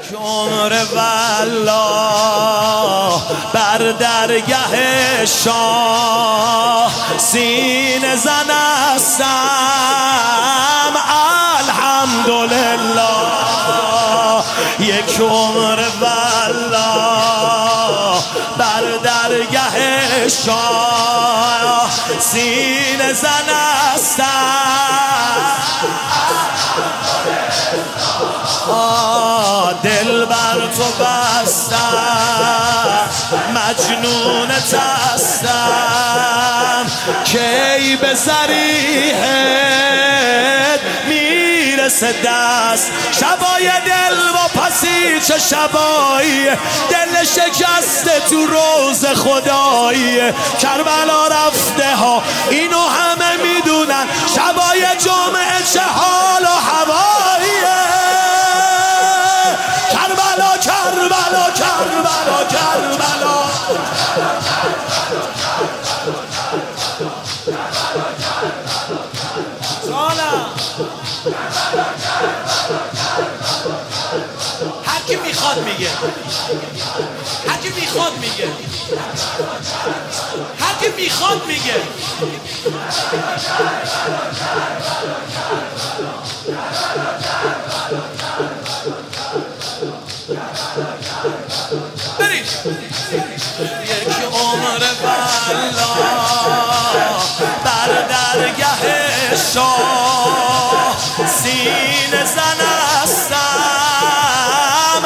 عمر والله بر درگه شاه سینه زن هستم الحمدلله. یک عمر والله بر درگه شاه سینه زن هستم دل بر تو بستم مجنونت هستم کی به ضریحت میرسه دست. شبای دل و پسی چه شبایی دل شکسته تو روز خدایی. کربلا رفته ها اینو همه میدونن شبای جمعه چه حال و هواییه. کربلا کربلا کربلا کربلا هر کی میخواد میگه، هر کی میخواد میگه، هر کی میخواد میگه. برید. یک عمر والله بر درگه شاه سینه زن هستم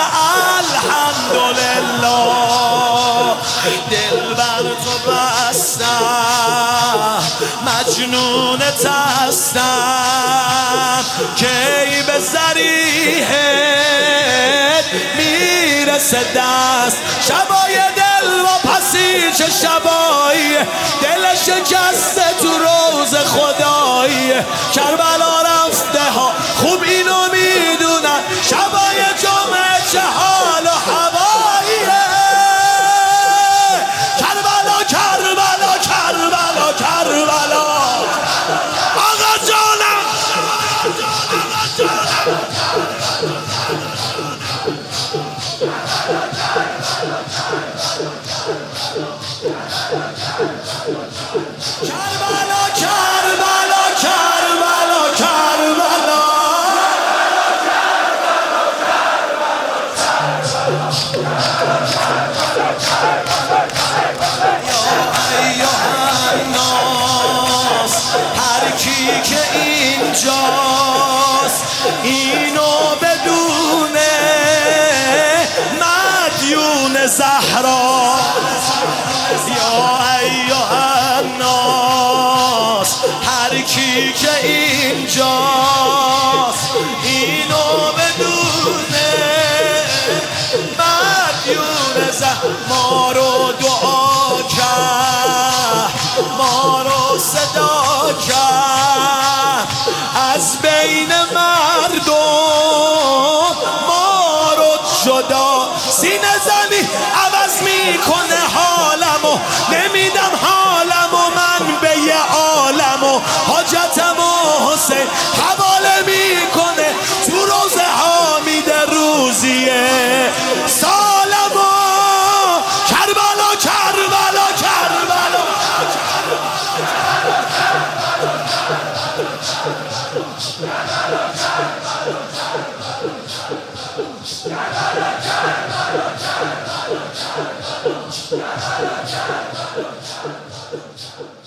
الحمدلله. دل بر تو بستم مجنونت هستم کی به ضریحت میرسه دست. شبای دل و پسی چه شبایی دل شکسته تو روز خدایی. کربلا رفته ها خوب اینو میدونن شبای جمعه چه حال و هواییه. کربلا کربلا کربلا کربلا آقا جانم کربلا کربلا کربلا کربلا یا ایها الناس هر کی که اینجاست اینو بدونه مدیون زهرا. یا ایها الناس هر کی که اینجاست اینو بدونه مدیون زهرا. ما رو دعا کرد ما رو صدا کرد از بین مردم ما رو جدا. سینه زنی عوض میکنه حالمو نمیدم حالمو من به یه عالمو حاجتمو حسین حواله میکنه تو روزه ها میده روزیه سالمو. کربلا کربلا کربلا Thank you.